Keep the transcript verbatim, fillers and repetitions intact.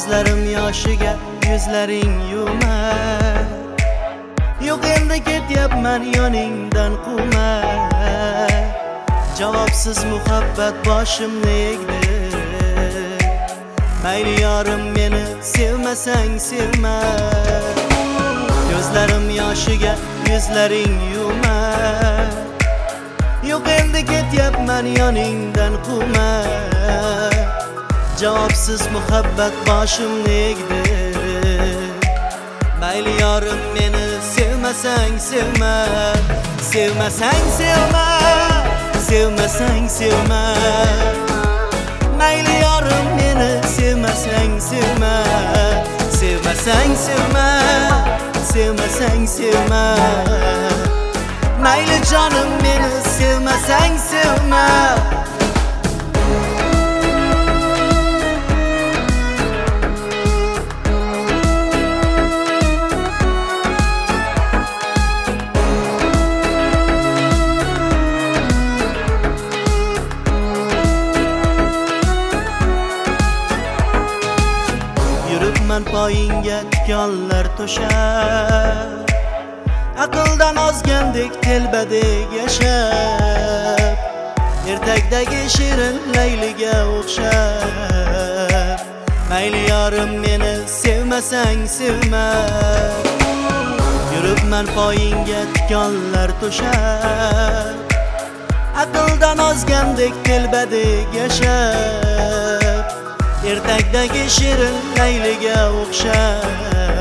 Gözlerim yoshiga yuzlaring yumar. Yo'q endi ketyapman yoningdan quvma. Javobsiz muhabbat boshimni egdi. Mayli yorim meni sevmasang sevma. Gözlerim yoshiga yuzlaring yumar. Yo'q endi ketyapman yoningdan quvma. Javobsiz muhabbat boshimni egdi. Mayli yorim meni sevmasang sevma. Sevmasang sevma. Sevmasang sevma. Mayli yorim meni sevmasang sevma. Sevmasang sevma. Sevmasang sevma. Mayli jonim meni sevmasang sevma. Yuribman poyingga tikonlar to'shab. Aqldan ozgandek telbadek yashab. Ertakdagi shirin layliga o'xshab. Mayli yorim meni sevmasang sevma. Yuribman poyingga tikonlar to'shab. Aqldan ozgandek telbadek yashab. Ertakdagi shirin layliga o'xshab.